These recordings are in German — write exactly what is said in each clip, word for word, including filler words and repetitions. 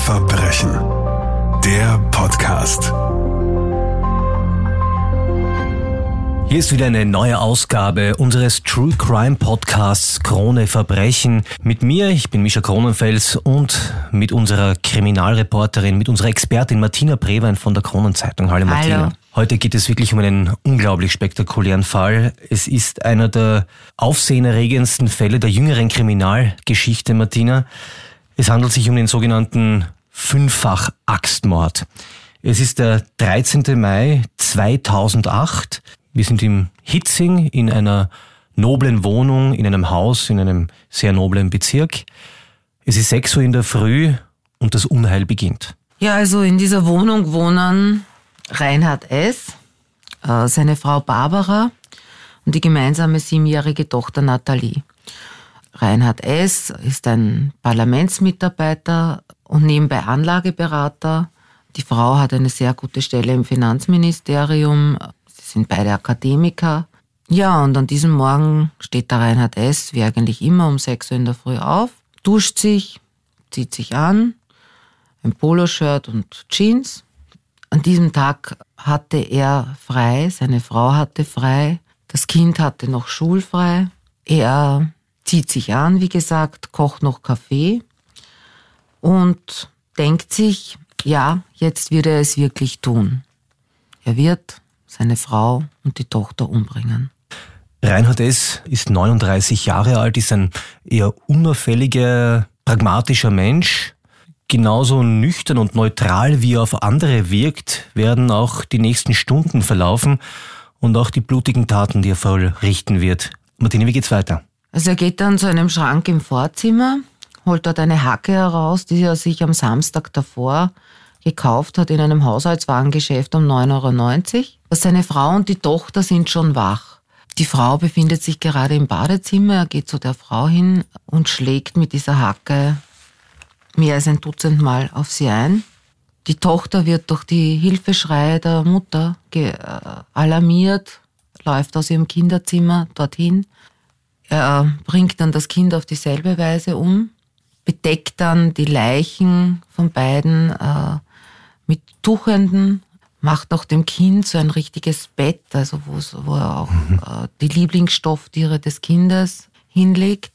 Verbrechen. Der Podcast. Hier ist wieder eine neue Ausgabe unseres True Crime Podcasts Krone Verbrechen. Mit mir, ich bin Mischa Kronenfels, und mit unserer Kriminalreporterin, mit unserer Expertin Martina Brewein von der Kronenzeitung. Hallo Martina. Hallo. Heute geht es wirklich um einen unglaublich spektakulären Fall. Es ist einer der aufsehenerregendsten Fälle der jüngeren Kriminalgeschichte, Martina. Es handelt sich um den sogenannten Fünffach-Axtmord. Es ist der dreizehnten Mai zweitausendacht. Wir sind im Hitzing in einer noblen Wohnung, in einem Haus, in einem sehr noblen Bezirk. Es ist sechs Uhr in der Früh und das Unheil beginnt. Ja, also in dieser Wohnung wohnen Reinhard S., äh, seine Frau Barbara und die gemeinsame siebenjährige Tochter Nathalie. Reinhard S. ist ein Parlamentsmitarbeiter und nebenbei Anlageberater. Die Frau hat eine sehr gute Stelle im Finanzministerium. Sie sind beide Akademiker. Ja, und an diesem Morgen steht der Reinhard S., wie eigentlich immer, um sechs Uhr in der Früh auf, duscht sich, zieht sich an, ein Poloshirt und Jeans. An diesem Tag hatte er frei, seine Frau hatte frei, das Kind hatte noch schulfrei. Er zieht sich an, wie gesagt, kocht noch Kaffee und denkt sich, ja, jetzt wird er es wirklich tun. Er wird seine Frau und die Tochter umbringen. Reinhard S. ist neununddreißig Jahre alt, ist ein eher unauffälliger, pragmatischer Mensch. Genauso nüchtern und neutral, wie er auf andere wirkt, werden auch die nächsten Stunden verlaufen und auch die blutigen Taten, die er vollrichten wird. Martina, wie geht's weiter? Also er geht dann zu einem Schrank im Vorzimmer, holt dort eine Hacke heraus, die er sich am Samstag davor gekauft hat in einem Haushaltswarengeschäft um neun Euro neunzig. Seine Frau und die Tochter sind schon wach. Die Frau befindet sich gerade im Badezimmer. Er geht zu der Frau hin und schlägt mit dieser Hacke mehr als ein Dutzend Mal auf sie ein. Die Tochter wird durch die Hilfeschreie der Mutter ge- äh, alarmiert, läuft aus ihrem Kinderzimmer dorthin. Er bringt dann das Kind auf dieselbe Weise um, bedeckt dann die Leichen von beiden äh, mit Tuchenden, macht auch dem Kind so ein richtiges Bett, also wo er auch mhm. äh, die Lieblingsstofftiere des Kindes hinlegt.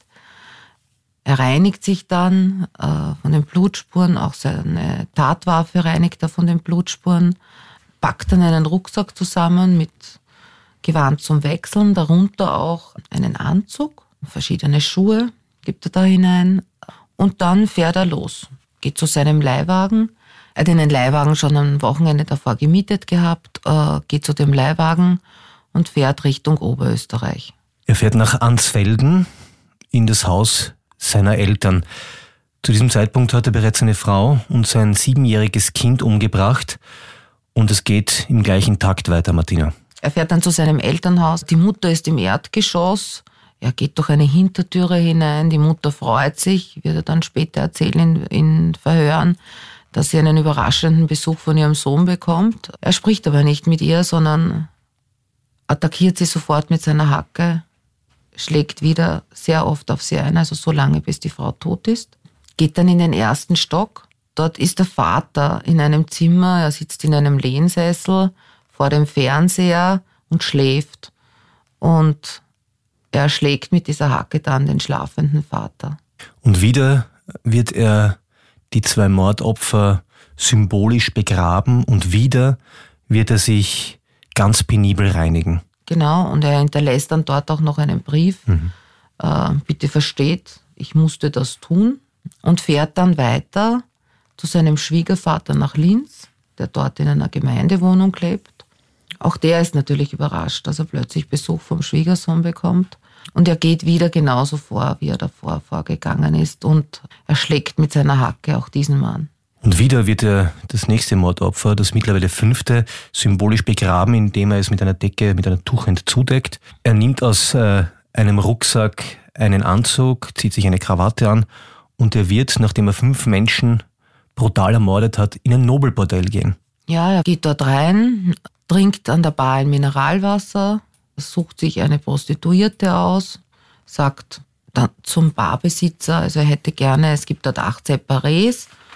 Er reinigt sich dann äh, von den Blutspuren, auch seine Tatwaffe reinigt er von den Blutspuren, packt dann einen Rucksack zusammen mit Gewand zum Wechseln, darunter auch einen Anzug, verschiedene Schuhe gibt er da hinein und dann fährt er los, geht zu seinem Leihwagen. Er hat einen Leihwagen schon am Wochenende davor gemietet gehabt, äh, geht zu dem Leihwagen und fährt Richtung Oberösterreich. Er fährt nach Ansfelden in das Haus seiner Eltern. Zu diesem Zeitpunkt hat er bereits seine Frau und sein siebenjähriges Kind umgebracht und es geht im gleichen Takt weiter, Martina. Er fährt dann zu seinem Elternhaus. Die Mutter ist im Erdgeschoss. Er geht durch eine Hintertüre hinein. Die Mutter freut sich, wird er dann später erzählen in, in Verhören, dass sie einen überraschenden Besuch von ihrem Sohn bekommt. Er spricht aber nicht mit ihr, sondern attackiert sie sofort mit seiner Hacke, schlägt wieder sehr oft auf sie ein, also so lange, bis die Frau tot ist. Geht dann in den ersten Stock. Dort ist der Vater in einem Zimmer. Er sitzt in einem Lehnsessel vor dem Fernseher und schläft. Und er schlägt mit dieser Hacke dann den schlafenden Vater. Und wieder wird er die zwei Mordopfer symbolisch begraben und wieder wird er sich ganz penibel reinigen. Genau, und er hinterlässt dann dort auch noch einen Brief. Mhm. Äh, bitte versteht, ich musste das tun. Und fährt dann weiter zu seinem Schwiegervater nach Linz, der dort in einer Gemeindewohnung lebt. Auch der ist natürlich überrascht, dass er plötzlich Besuch vom Schwiegersohn bekommt. Und er geht wieder genauso vor, wie er davor vorgegangen ist. Und er schlägt mit seiner Hacke auch diesen Mann. Und wieder wird er das nächste Mordopfer, das mittlerweile fünfte, symbolisch begraben, indem er es mit einer Decke, mit einer Tuchend zudeckt. Er nimmt aus äh, einem Rucksack einen Anzug, zieht sich eine Krawatte an und er wird, nachdem er fünf Menschen brutal ermordet hat, in ein Nobelbordell gehen. Ja, er geht dort rein, trinkt an der Bar ein Mineralwasser, sucht sich eine Prostituierte aus, sagt dann zum Barbesitzer, also er hätte gerne, es gibt dort acht Separés,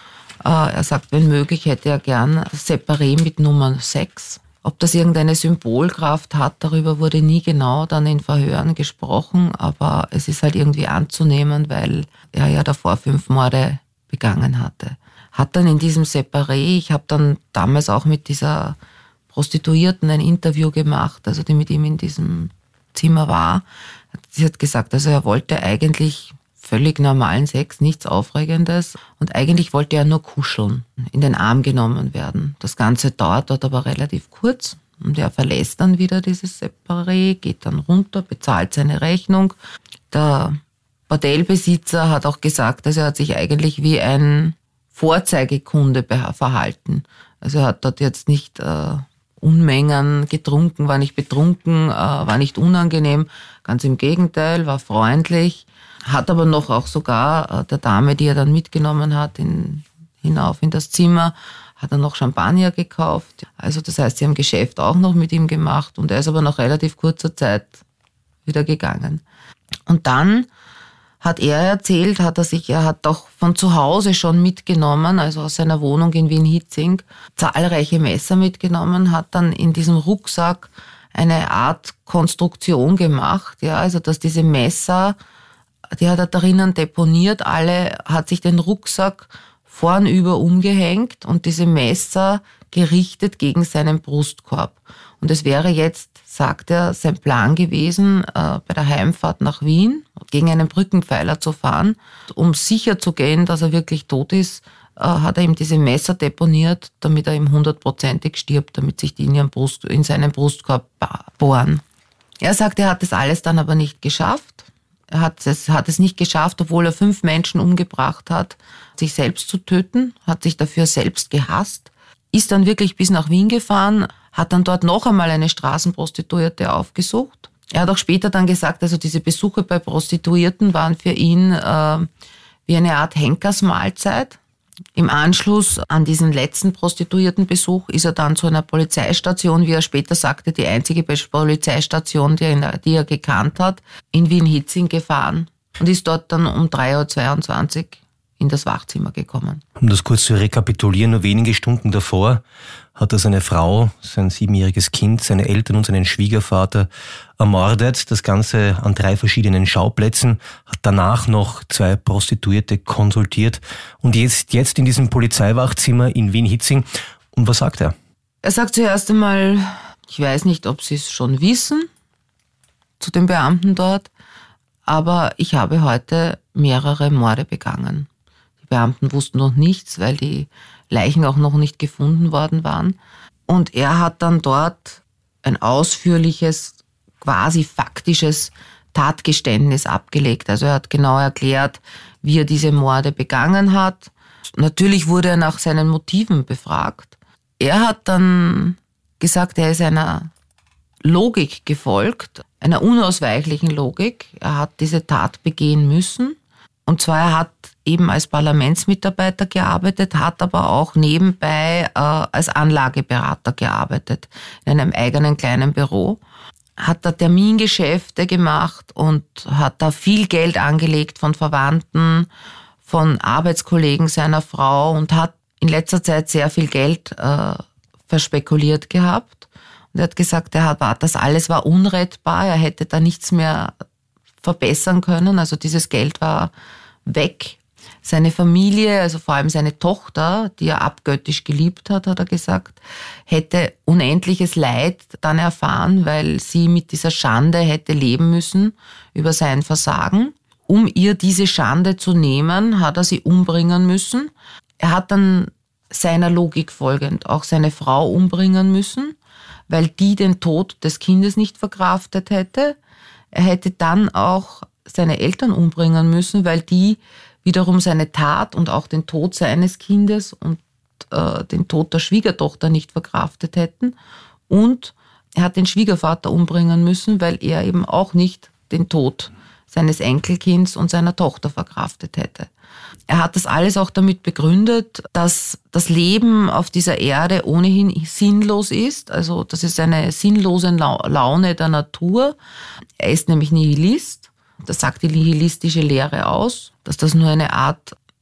Er sagt, wenn möglich hätte er gern Separé mit Nummer sechs. Ob das irgendeine Symbolkraft hat, darüber wurde nie genau dann in Verhören gesprochen, aber es ist halt irgendwie anzunehmen, weil er ja davor fünf Morde begangen hatte. Hat dann in diesem Separé, ich habe dann damals auch mit dieser Prostituierten ein Interview gemacht, also die mit ihm in diesem Zimmer war. Sie hat gesagt, also er wollte eigentlich völlig normalen Sex, nichts Aufregendes. Und eigentlich wollte er nur kuscheln, in den Arm genommen werden. Das Ganze dauert dort aber relativ kurz. Und er verlässt dann wieder dieses Separé, geht dann runter, bezahlt seine Rechnung. Der Bordellbesitzer hat auch gesagt, dass er hat sich eigentlich wie ein Vorzeigekunde verhalten. Also er hat dort jetzt nicht äh, Unmengen getrunken, war nicht betrunken, äh, war nicht unangenehm. Ganz im Gegenteil, war freundlich. Hat aber noch auch sogar der Dame, die er dann mitgenommen hat, in, hinauf in das Zimmer, hat er noch Champagner gekauft. Also das heißt, sie haben Geschäft auch noch mit ihm gemacht und er ist aber nach relativ kurzer Zeit wieder gegangen. Und dann hat er erzählt, hat er sich, er hat doch von zu Hause schon mitgenommen, also aus seiner Wohnung in Wien-Hietzing, zahlreiche Messer mitgenommen, hat dann in diesem Rucksack eine Art Konstruktion gemacht, ja, also dass diese Messer, die hat er drinnen deponiert, alle, hat sich den Rucksack vornüber umgehängt und diese Messer gerichtet gegen seinen Brustkorb. Und es wäre jetzt, sagt er, sein Plan gewesen, äh, bei der Heimfahrt nach Wien gegen einen Brückenpfeiler zu fahren. Um sicher zu gehen, dass er wirklich tot ist, äh, hat er ihm diese Messer deponiert, damit er ihm hundertprozentig stirbt, damit sich die in, ihren Brust, in seinen Brustkorb bohren. Er sagt, er hat das alles dann aber nicht geschafft. Er hat es, hat es nicht geschafft, obwohl er fünf Menschen umgebracht hat, sich selbst zu töten, hat sich dafür selbst gehasst, ist dann wirklich bis nach Wien gefahren, hat dann dort noch einmal eine Straßenprostituierte aufgesucht. Er hat auch später dann gesagt, also diese Besuche bei Prostituierten waren für ihn äh, wie eine Art Henkersmahlzeit. Im Anschluss an diesen letzten Prostituiertenbesuch ist er dann zu einer Polizeistation, wie er später sagte, die einzige Polizeistation, die er, die er gekannt hat, in Wien-Hietzing gefahren und ist dort dann um drei Uhr zweiundzwanzig in das Wachzimmer gekommen. Um das kurz zu rekapitulieren, nur wenige Stunden davor hat er seine Frau, sein siebenjähriges Kind, seine Eltern und seinen Schwiegervater ermordet. Das Ganze an drei verschiedenen Schauplätzen, hat danach noch zwei Prostituierte konsultiert und jetzt, jetzt in diesem Polizeiwachzimmer in Wien-Hietzing. Und was sagt er? Er sagt zuerst einmal, ich weiß nicht, ob Sie es schon wissen, zu den Beamten dort, aber ich habe heute mehrere Morde begangen. Die Beamten wussten noch nichts, weil die Leichen auch noch nicht gefunden worden waren. Und er hat dann dort ein ausführliches, quasi faktisches Tatgeständnis abgelegt. Also er hat genau erklärt, wie er diese Morde begangen hat. Natürlich wurde er nach seinen Motiven befragt. Er hat dann gesagt, er ist einer Logik gefolgt, einer unausweichlichen Logik. Er hat diese Tat begehen müssen. Und zwar, er hat eben als Parlamentsmitarbeiter gearbeitet, hat aber auch nebenbei äh, als Anlageberater gearbeitet, in einem eigenen kleinen Büro. Hat da Termingeschäfte gemacht und hat da viel Geld angelegt von Verwandten, von Arbeitskollegen seiner Frau und hat in letzter Zeit sehr viel Geld äh, verspekuliert gehabt. Und er hat gesagt, er hat, das alles war unrettbar, er hätte da nichts mehr verbessern können. Also dieses Geld war weg. Seine Familie, also vor allem seine Tochter, die er abgöttisch geliebt hat, hat er gesagt, hätte unendliches Leid dann erfahren, weil sie mit dieser Schande hätte leben müssen über sein Versagen. Um ihr diese Schande zu nehmen, hat er sie umbringen müssen. Er hat dann seiner Logik folgend auch seine Frau umbringen müssen, weil die den Tod des Kindes nicht verkraftet hätte. Er hätte dann auch seine Eltern umbringen müssen, weil die wiederum seine Tat und auch den Tod seines Kindes und äh, den Tod der Schwiegertochter nicht verkraftet hätten. Und er hat den Schwiegervater umbringen müssen, weil er eben auch nicht den Tod seines Enkelkinds und seiner Tochter verkraftet hätte. Er hat das alles auch damit begründet, dass das Leben auf dieser Erde ohnehin sinnlos ist. Also das ist eine sinnlose Laune der Natur. Er ist nämlich Nihilist. Das sagt die nihilistische Lehre aus, dass das nur eine Art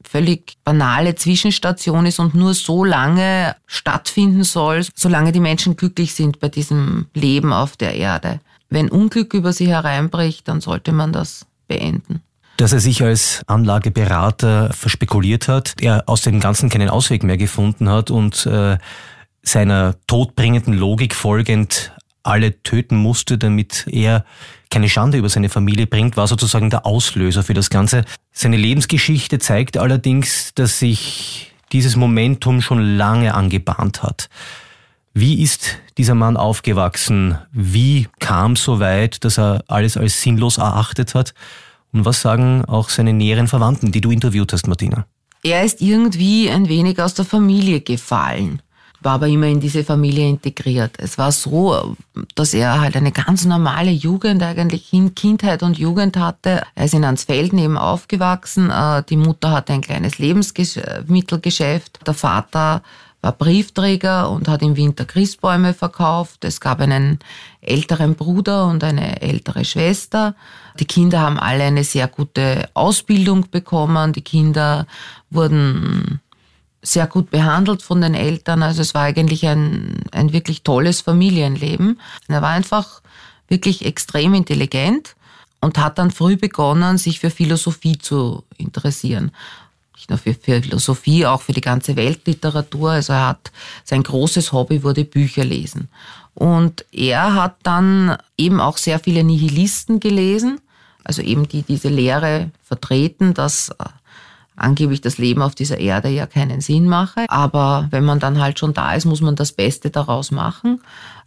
völlig banale Zwischenstation ist und nur so lange stattfinden soll, solange die Menschen glücklich sind bei diesem Leben auf der Erde. Wenn Unglück über sie hereinbricht, dann sollte man das beenden. Dass er sich als Anlageberater verspekuliert hat, er aus dem Ganzen keinen Ausweg mehr gefunden hat und äh, seiner todbringenden Logik folgend alle töten musste, damit er keine Schande über seine Familie bringt, war sozusagen der Auslöser für das Ganze. Seine Lebensgeschichte zeigt allerdings, dass sich dieses Momentum schon lange angebahnt hat. Wie ist dieser Mann aufgewachsen? Wie kam es so weit, dass er alles als sinnlos erachtet hat? Und was sagen auch seine näheren Verwandten, die du interviewt hast, Martina? Er ist irgendwie ein wenig aus der Familie gefallen, war aber immer in diese Familie integriert. Es war so, dass er halt eine ganz normale Jugend, eigentlich in Kindheit und Jugend hatte. Er ist in Ansfelden eben aufgewachsen. Die Mutter hatte ein kleines Lebensmittelgeschäft. Der Vater war Briefträger und hat im Winter Christbäume verkauft. Es gab einen älteren Bruder und eine ältere Schwester. Die Kinder haben alle eine sehr gute Ausbildung bekommen. Die Kinder wurden sehr gut behandelt von den Eltern. Also es war eigentlich ein, ein wirklich tolles Familienleben. Er war einfach wirklich extrem intelligent und hat dann früh begonnen, sich für Philosophie zu interessieren. Nicht nur für Philosophie, auch für die ganze Weltliteratur. Also er hat, sein großes Hobby wurde Bücher lesen. Und er hat dann eben auch sehr viele Nihilisten gelesen, also eben die diese Lehre vertreten, dass angeblich das Leben auf dieser Erde ja keinen Sinn mache. Aber wenn man dann halt schon da ist, muss man das Beste daraus machen.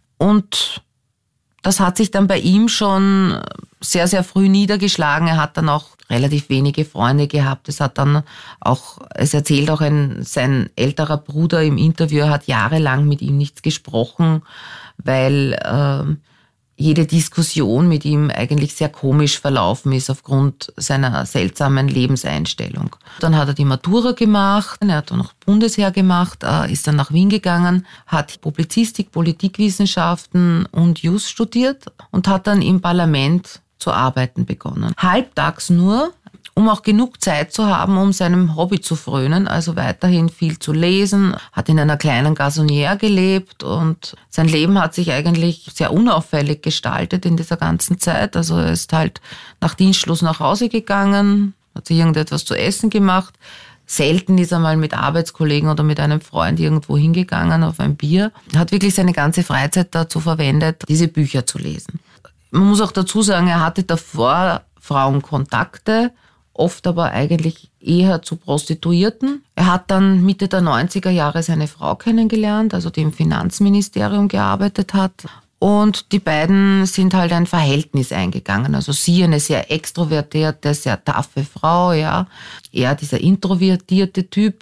Und das hat sich dann bei ihm schon sehr, sehr früh niedergeschlagen. Er hat dann auch relativ wenige Freunde gehabt. Es hat dann auch, es erzählt auch ein, sein älterer Bruder im Interview, er hat jahrelang mit ihm nichts gesprochen, weil äh, jede Diskussion mit ihm eigentlich sehr komisch verlaufen ist aufgrund seiner seltsamen Lebenseinstellung. Dann hat er die Matura gemacht, er hat dann noch Bundesheer gemacht, ist dann nach Wien gegangen, hat Publizistik, Politikwissenschaften und Jus studiert und hat dann im Parlament zu arbeiten begonnen. Halbtags nur, um auch genug Zeit zu haben, um seinem Hobby zu frönen, also weiterhin viel zu lesen, hat in einer kleinen Gasonnière gelebt und sein Leben hat sich eigentlich sehr unauffällig gestaltet in dieser ganzen Zeit. Also er ist halt nach Dienstschluss nach Hause gegangen, hat sich irgendetwas zu essen gemacht. Selten ist er mal mit Arbeitskollegen oder mit einem Freund irgendwo hingegangen auf ein Bier. Er hat wirklich seine ganze Freizeit dazu verwendet, diese Bücher zu lesen. Man muss auch dazu sagen, er hatte davor Frauenkontakte, oft aber eigentlich eher zu Prostituierten. Er hat dann Mitte der neunziger Jahre seine Frau kennengelernt, also die im Finanzministerium gearbeitet hat. Und die beiden sind halt ein Verhältnis eingegangen. Also sie eine sehr extrovertierte, sehr taffe Frau, ja. Er dieser introvertierte Typ.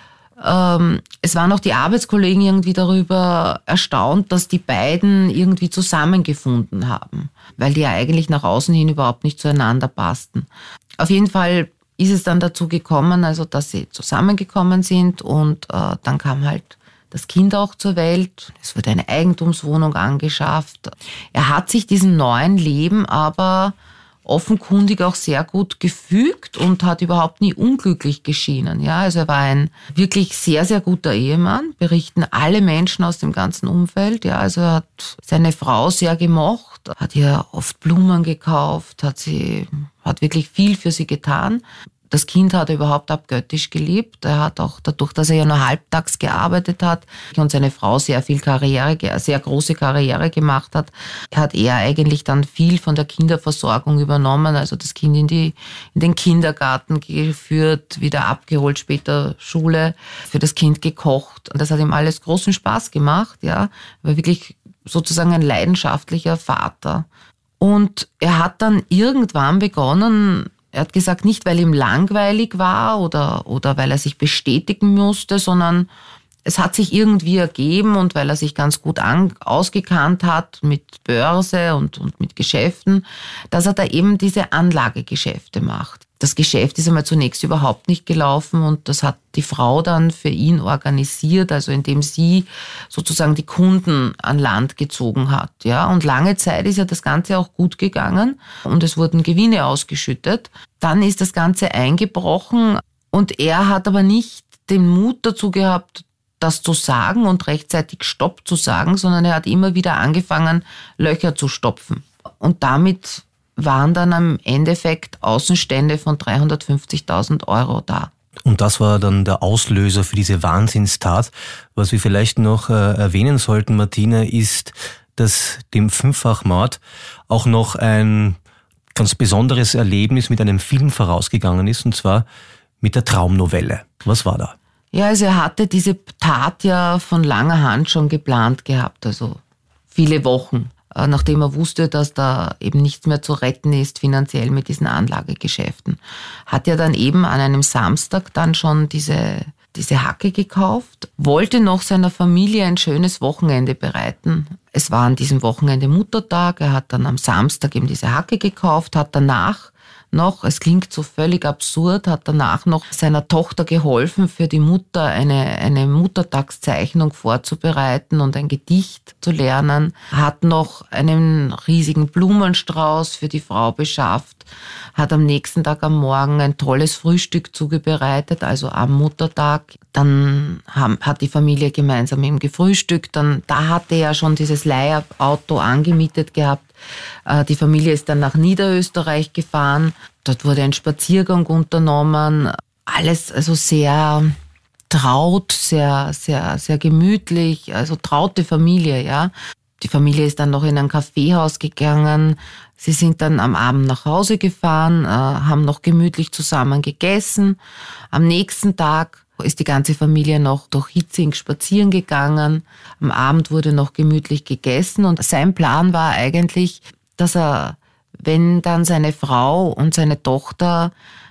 Ähm, es waren auch die Arbeitskollegen irgendwie darüber erstaunt, dass die beiden irgendwie zusammengefunden haben, weil die ja eigentlich nach außen hin überhaupt nicht zueinander passten. Auf jeden Fall ist es dann dazu gekommen, also dass sie zusammengekommen sind und äh, dann kam halt das Kind auch zur Welt. Es wurde eine Eigentumswohnung angeschafft. Er hat sich diesem neuen Leben aber offenkundig auch sehr gut gefügt und hat überhaupt nie unglücklich geschienen. Ja, also er war ein wirklich sehr, sehr guter Ehemann, berichten alle Menschen aus dem ganzen Umfeld. Ja, also er hat seine Frau sehr gemocht, hat ihr oft Blumen gekauft, hat sie, hat wirklich viel für sie getan. Das Kind hat er überhaupt abgöttisch geliebt. Er hat auch dadurch, dass er ja nur halbtags gearbeitet hat und seine Frau sehr viel Karriere, sehr große Karriere gemacht hat, hat er eigentlich dann viel von der Kinderversorgung übernommen. Also das Kind in die, in den Kindergarten geführt, wieder abgeholt, später Schule, für das Kind gekocht. Und das hat ihm alles großen Spaß gemacht, ja. Er war wirklich sozusagen ein leidenschaftlicher Vater. Und er hat dann irgendwann begonnen, er hat gesagt, nicht weil ihm langweilig war oder, oder weil er sich bestätigen musste, sondern es hat sich irgendwie ergeben und weil er sich ganz gut an, ausgekannt hat mit Börse und, und mit Geschäften, dass er da eben diese Anlagegeschäfte macht. Das Geschäft ist einmal zunächst überhaupt nicht gelaufen und das hat die Frau dann für ihn organisiert, also indem sie sozusagen die Kunden an Land gezogen hat. Ja, und lange Zeit ist ja das Ganze auch gut gegangen und es wurden Gewinne ausgeschüttet. Dann ist das Ganze eingebrochen Und er hat aber nicht den Mut dazu gehabt, das zu sagen und rechtzeitig Stopp zu sagen, sondern er hat immer wieder angefangen, Löcher zu stopfen. Und damit waren dann am Endeffekt Außenstände von dreihundertfünfzigtausend Euro da. Und das war dann der Auslöser für diese Wahnsinnstat. Was wir vielleicht noch äh, erwähnen sollten, Martina, ist, dass dem Fünffachmord auch noch ein ganz besonderes Erlebnis mit einem Film vorausgegangen ist, und zwar mit der Traumnovelle. Was war da? Ja, also er hatte diese Tat ja von langer Hand schon geplant gehabt, also viele Wochen, nachdem er wusste, dass da eben nichts mehr zu retten ist finanziell mit diesen Anlagegeschäften. Hat er dann eben an einem Samstag dann schon diese, diese Hacke gekauft, wollte noch seiner Familie ein schönes Wochenende bereiten. Es war an diesem Wochenende Muttertag, er hat dann am Samstag eben diese Hacke gekauft, hat danach noch, es klingt so völlig absurd, hat danach noch seiner Tochter geholfen, für die Mutter eine, eine Muttertagszeichnung vorzubereiten und ein Gedicht zu lernen, hat noch einen riesigen Blumenstrauß für die Frau beschafft, hat am nächsten Tag am Morgen ein tolles Frühstück zubereitet, also am Muttertag. Dann haben, hat die Familie gemeinsam eben gefrühstückt, dann, da hatte er schon dieses Leihauto angemietet gehabt. Die Familie ist dann nach Niederösterreich gefahren. Dort wurde ein Spaziergang unternommen. Alles also sehr traut, sehr, sehr, sehr gemütlich. Also traute Familie, ja. Die Familie ist dann noch in ein Kaffeehaus gegangen. Sie sind dann am Abend nach Hause gefahren, äh, haben noch gemütlich zusammen gegessen. Am nächsten Tag ist die ganze Familie noch durch Hitzing spazieren gegangen. Am Abend wurde noch gemütlich gegessen und sein Plan war eigentlich, dass er, wenn dann seine Frau und seine Tochter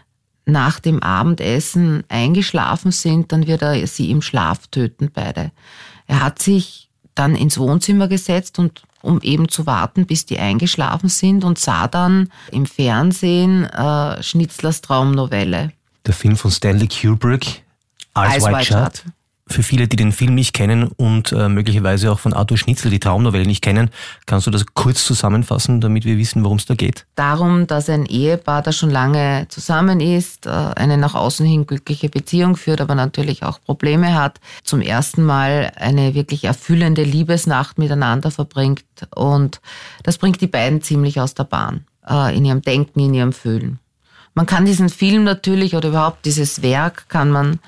nach dem Abendessen eingeschlafen sind, dann wird er sie im Schlaf töten, beide. Er hat sich dann ins Wohnzimmer gesetzt und um eben zu warten, bis die eingeschlafen sind, und sah dann im Fernsehen äh, Schnitzlers Traumnovelle. Der Film von Stanley Kubrick, Eyes Wide Shut. Für viele, die den Film nicht kennen und äh, möglicherweise auch von Arthur Schnitzler die Traumnovelle nicht kennen, kannst du das kurz zusammenfassen, damit wir wissen, worum es da geht? Darum, dass ein Ehepaar, das schon lange zusammen ist, äh, eine nach außen hin glückliche Beziehung führt, aber natürlich auch Probleme hat, zum ersten Mal eine wirklich erfüllende Liebesnacht miteinander verbringt, und das bringt die beiden ziemlich aus der Bahn, äh, in ihrem Denken, in ihrem Fühlen. Man kann diesen Film natürlich, oder überhaupt dieses Werk, kann man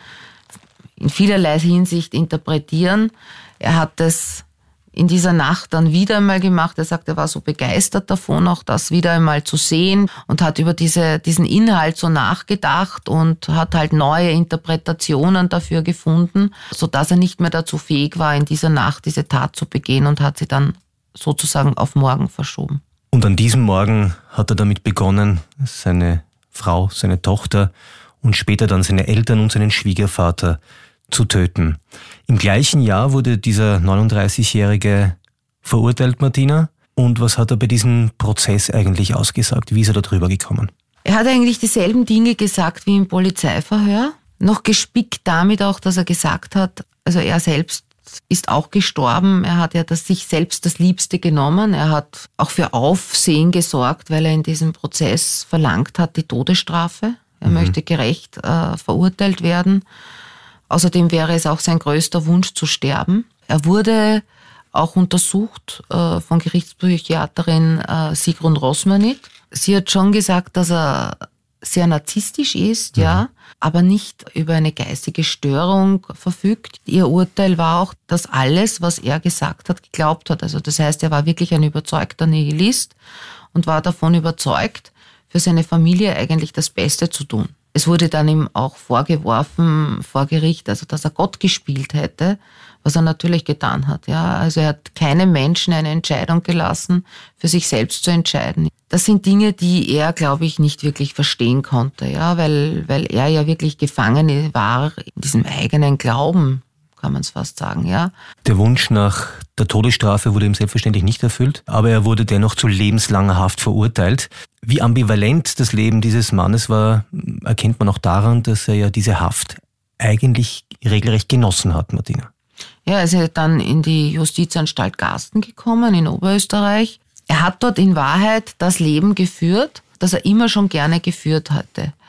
in vielerlei Hinsicht interpretieren. Er hat es in dieser Nacht dann wieder einmal gemacht. Er sagt, er war so begeistert davon, auch das wieder einmal zu sehen, und hat über diese, diesen Inhalt so nachgedacht und hat halt neue Interpretationen dafür gefunden, sodass er nicht mehr dazu fähig war, in dieser Nacht diese Tat zu begehen, und hat sie dann sozusagen auf morgen verschoben. Und an diesem Morgen hat er damit begonnen, seine Frau, seine Tochter und später dann seine Eltern und seinen Schwiegervater zu töten. Im gleichen Jahr wurde dieser neununddreißigjährige verurteilt, Martina. Und was hat er bei diesem Prozess eigentlich ausgesagt? Wie ist er da drüber gekommen? Er hat eigentlich dieselben Dinge gesagt wie im Polizeiverhör. Noch gespickt damit auch, dass er gesagt hat, also er selbst ist auch gestorben. Er hat ja das, sich selbst das Liebste genommen. Er hat auch für Aufsehen gesorgt, weil er in diesem Prozess verlangt hat, die Todesstrafe. Er mhm. möchte gerecht äh, verurteilt werden. Außerdem wäre es auch sein größter Wunsch zu sterben. Er wurde auch untersucht äh, von Gerichtspsychiaterin äh, Sigrun Rosmanit. Sie hat schon gesagt, dass er sehr narzisstisch ist, mhm. ja, aber nicht über eine geistige Störung verfügt. Ihr Urteil war auch, dass alles, was er gesagt hat, geglaubt hat. Also das heißt, er war wirklich ein überzeugter Nihilist und war davon überzeugt, für seine Familie eigentlich das Beste zu tun. Es wurde dann ihm auch vorgeworfen vor Gericht, also dass er Gott gespielt hätte, was er natürlich getan hat. Ja, also er hat keinem Menschen eine Entscheidung gelassen, für sich selbst zu entscheiden. Das sind Dinge, die er, glaube ich, nicht wirklich verstehen konnte, ja, weil weil er ja wirklich gefangen war in diesem eigenen Glauben, kann man es fast sagen, ja. Der Wunsch nach der Todesstrafe wurde ihm selbstverständlich nicht erfüllt, aber er wurde dennoch zu lebenslanger Haft verurteilt. Wie ambivalent das Leben dieses Mannes war, erkennt man auch daran, dass er ja diese Haft eigentlich regelrecht genossen hat, Martina. Ja, er ist dann in die Justizanstalt Garsten gekommen, in Oberösterreich. Er hat dort in Wahrheit das Leben geführt, das er immer schon gerne geführt hatte.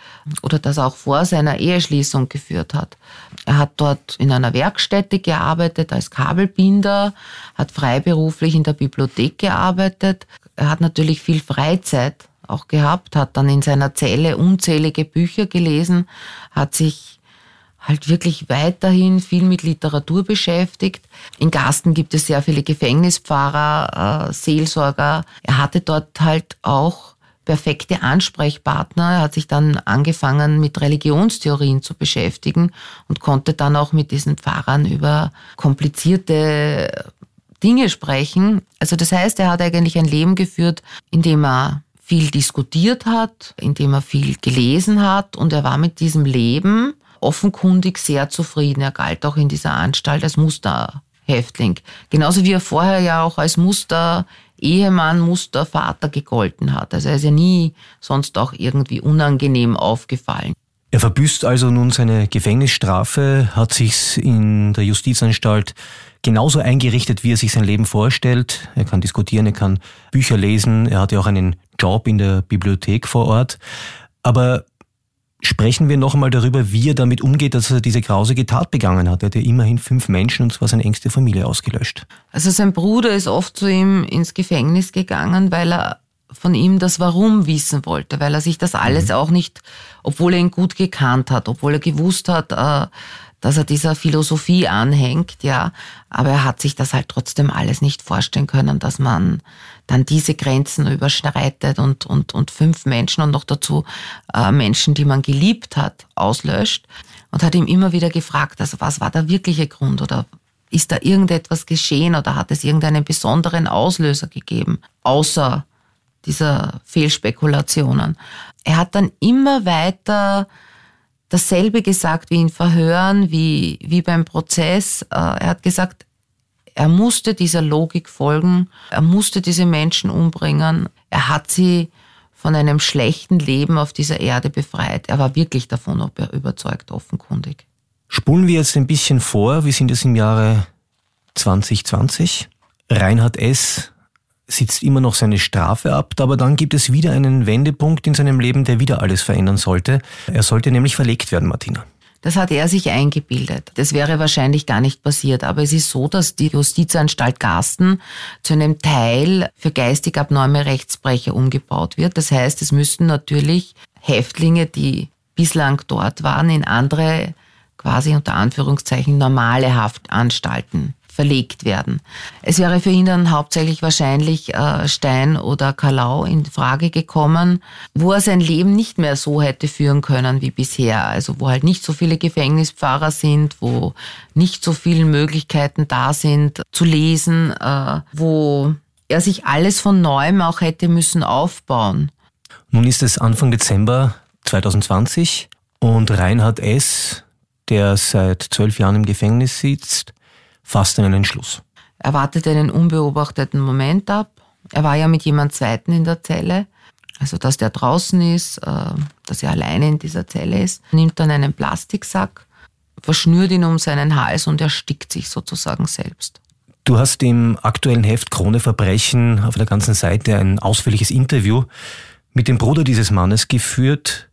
oder das auch vor seiner Eheschließung geführt hat. Er hat dort in einer Werkstätte gearbeitet als Kabelbinder, hat freiberuflich in der Bibliothek gearbeitet. Er hat natürlich viel Freizeit auch gehabt, hat dann in seiner Zelle unzählige Bücher gelesen, hat sich halt wirklich weiterhin viel mit Literatur beschäftigt. In Gasten gibt es sehr viele Gefängnispfarrer, äh, Seelsorger. Er hatte dort halt auch perfekte Ansprechpartner. Er hat sich dann angefangen, mit Religionstheorien zu beschäftigen und konnte dann auch mit diesen Pfarrern über komplizierte Dinge sprechen. Also das heißt, er hat eigentlich ein Leben geführt, in dem er viel diskutiert hat, in dem er viel gelesen hat, und er war mit diesem Leben offenkundig sehr zufrieden. Er galt auch in dieser Anstalt als Musterhäftling. Genauso wie er vorher ja auch als Muster-Ehemann, Mustervater gegolten hat. Also er ist ja nie sonst auch irgendwie unangenehm aufgefallen. Er verbüßt also nun seine Gefängnisstrafe, hat sich's in der Justizanstalt genauso eingerichtet, wie er sich sein Leben vorstellt. Er kann diskutieren, er kann Bücher lesen, er hat ja auch einen Job in der Bibliothek vor Ort. Aber sprechen wir noch einmal darüber, wie er damit umgeht, dass er diese grausige Tat begangen hat. Er hat ja immerhin fünf Menschen, und zwar seine engste Familie, ausgelöscht. Also sein Bruder ist oft zu ihm ins Gefängnis gegangen, weil er von ihm das Warum wissen wollte, weil er sich das alles mhm. auch nicht, obwohl er ihn gut gekannt hat, obwohl er gewusst hat, dass er dieser Philosophie anhängt, ja, aber er hat sich das halt trotzdem alles nicht vorstellen können, dass man dann diese Grenzen überschreitet und, und, und fünf Menschen und noch dazu äh, Menschen, die man geliebt hat, auslöscht, und hat ihm immer wieder gefragt, also was war der wirkliche Grund, oder ist da irgendetwas geschehen, oder hat es irgendeinen besonderen Auslöser gegeben, außer dieser Fehlspekulationen. Er hat dann immer weiter dasselbe gesagt wie in Verhören, wie, wie beim Prozess. Er hat gesagt, er musste dieser Logik folgen, er musste diese Menschen umbringen. Er hat sie von einem schlechten Leben auf dieser Erde befreit. Er war wirklich davon überzeugt, offenkundig. Spulen wir jetzt ein bisschen vor, wir sind jetzt im Jahre zwanzig zwanzig. Reinhard S. sitzt immer noch seine Strafe ab, aber dann gibt es wieder einen Wendepunkt in seinem Leben, der wieder alles verändern sollte. Er sollte nämlich verlegt werden, Martina. Das hat er sich eingebildet. Das wäre wahrscheinlich gar nicht passiert. Aber es ist so, dass die Justizanstalt Gasten zu einem Teil für geistig abnorme Rechtsbrecher umgebaut wird. Das heißt, es müssten natürlich Häftlinge, die bislang dort waren, in andere, quasi unter Anführungszeichen, normale Haftanstalten verlegt werden. Es wäre für ihn dann hauptsächlich wahrscheinlich äh, Stein oder Kalau in Frage gekommen, wo er sein Leben nicht mehr so hätte führen können wie bisher. Also wo halt nicht so viele Gefängnispfarrer sind, wo nicht so viele Möglichkeiten da sind zu lesen, äh, wo er sich alles von Neuem auch hätte müssen aufbauen. Nun ist es Anfang Dezember zwanzig zwanzig und Reinhard S., der seit zwölf Jahren im Gefängnis sitzt, fasst einen Entschluss. Er wartet einen unbeobachteten Moment ab. Er war ja mit jemand Zweiten in der Zelle. Also, dass der draußen ist, dass er alleine in dieser Zelle ist. Nimmt dann einen Plastiksack, verschnürt ihn um seinen Hals und erstickt sich sozusagen selbst. Du hast im aktuellen Heft Krone Verbrechen auf der ganzen Seite ein ausführliches Interview mit dem Bruder dieses Mannes geführt.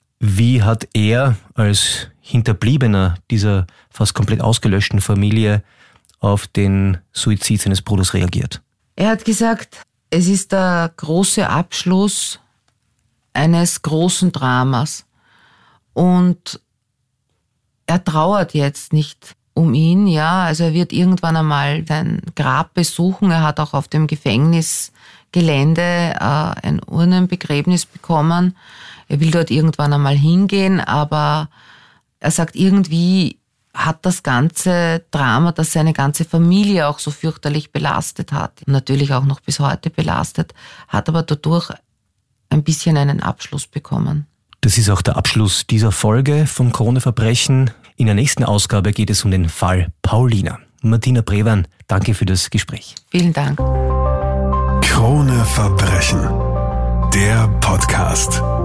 Wie hat er als Hinterbliebener dieser fast komplett ausgelöschten Familie auf den Suizid seines Bruders reagiert? Er hat gesagt, es ist der große Abschluss eines großen Dramas. Und er trauert jetzt nicht um ihn, ja. Also er wird irgendwann einmal sein Grab besuchen. Er hat auch auf dem Gefängnisgelände äh, ein Urnenbegräbnis bekommen. Er will dort irgendwann einmal hingehen, aber er sagt, irgendwie hat das ganze Drama, das seine ganze Familie auch so fürchterlich belastet hat, natürlich auch noch bis heute belastet, hat aber dadurch ein bisschen einen Abschluss bekommen. Das ist auch der Abschluss dieser Folge von Krone Verbrechen. In der nächsten Ausgabe geht es um den Fall Paulina. Martina Brewan, danke für das Gespräch. Vielen Dank. Krone Verbrechen, der Podcast.